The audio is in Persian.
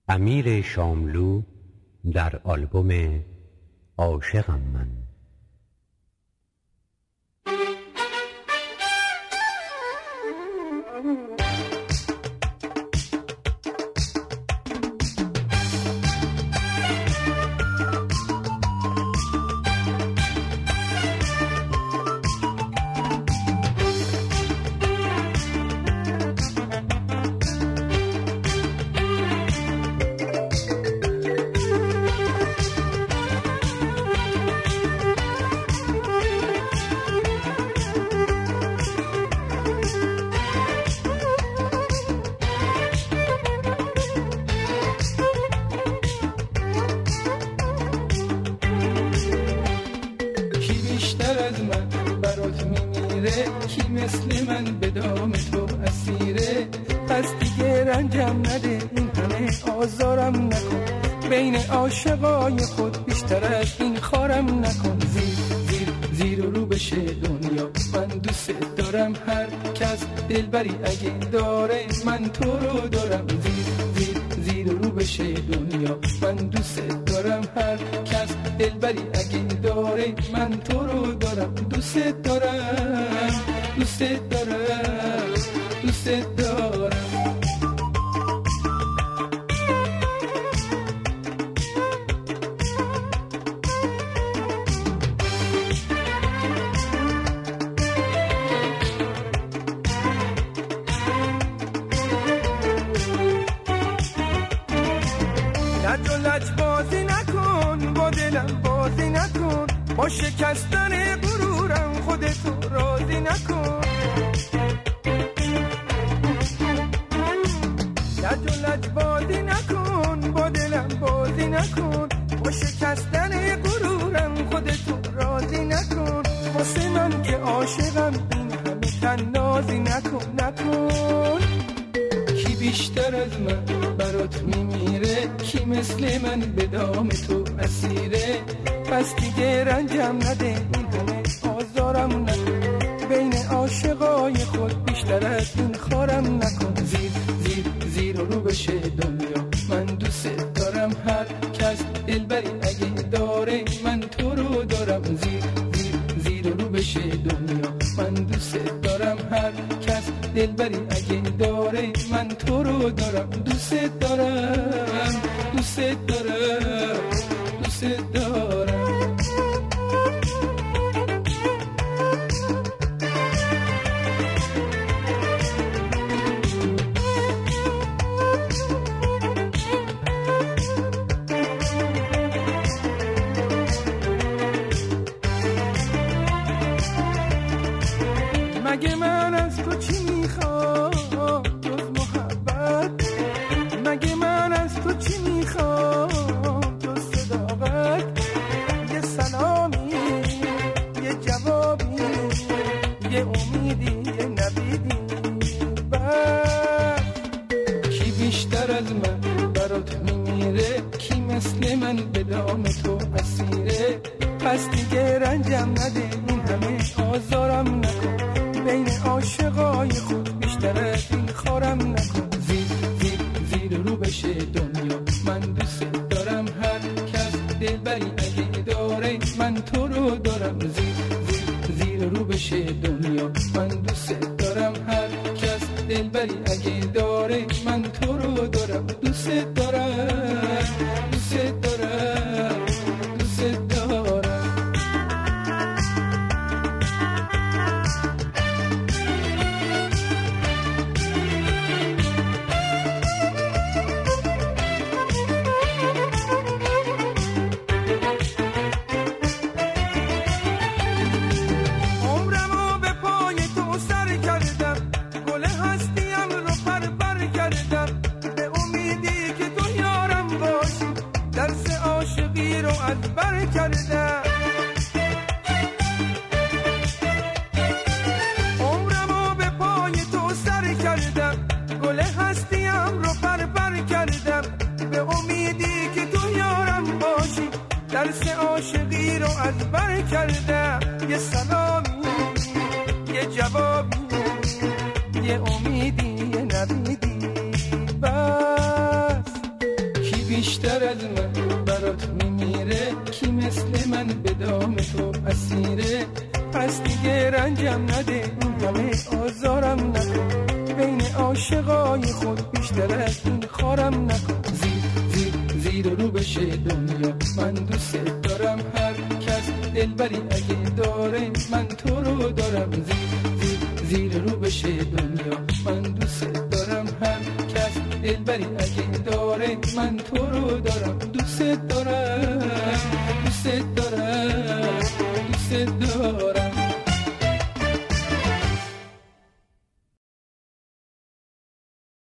امیر شاملو در آلبوم عاشقم من. کی مثل من به دام تو اسیره، پس دیگه رنجم نده، این همه آزارم نکن، بین عاشقای خود بیشتر از این خارم نکن. زیر و رو بشه دنیا، من دوست دارم، هر کس دلبری اگه داره من تو رو دارم. زیر و رو بشه دنیا، من دوست دارم، هر کس دلبری اگه داره من تو رو دارم. دوست دارم، دوست دارم، دوست دارم. لج بازی نکن، با دلم بازی نکن، با شکستن غرورم خودتو راضی نکن. لج بازی نکن، با دلم بازی نکن، با شکستن غرورم خودتو راضی نکن. واسه من که عاشقم این همه تنازی نکن. کی بیشتر از من برات میمیره، کی مثل من به دام تو اسیره، پس دیگه رنجم نده، این همه آزارم نکن، بین عاشقای خود بیشتر از این خارم نکن. زیر و رو بشه دنیا، من دوست دارم، هر کس دلبری اگه داره من تو رو دارم. زیر و رو بشه دنیا، من دوست دارم، هر کس دلبری اگه داره من تو رو دارم. دوست دارم، دوست دارم، دوست دارم. مگه من از تو چی میخوام جز محبت؟ مگه من از تو چی میخوام جز صداقت؟ یه سلامی، یه جوابی، یه امیدی، یه نویدی. بس کی بیشتر از من برات میمیره، کی مثل من به دام تو اسیره، پس دیگه رنجم نده، این همه آزارم نکن، بین عاشقای خود بیشتر از این خارم نکن. زیر رو بشه دنیا، من دوست دارم، هر کس دلبری اگه داره من تو رو دارم. زیر رو بشه دنیا، من دوست دارم، هر کس دلبری اگه داره من تو رو دارم. دوست دارم، دوست دارم، دوست دارم. عمرمو به پای تو سر کردم، گل هستیم رو پر کردم، به امیدی که تو یارم باشی، درس عاشقی رو از بر کردم. یه سلامی، یه جوابی، یه امیدی، یه نویدی. بس بیشتر از من برات میمیره، کی مثل من به دام تو اسیره. پس دیگه رنجم نده، این همه آزارم نکن، بین عاشقای خود بیشتر از این خارم نکن. زیر رو بشه دنیا، من دوست دارم، هر کس دلبری اگه داره من تو رو دارم. زیر رو بشه دنیا، من دوست دارم، هر کس دلبری اگه داره من تو رو دارم، دوست دارم.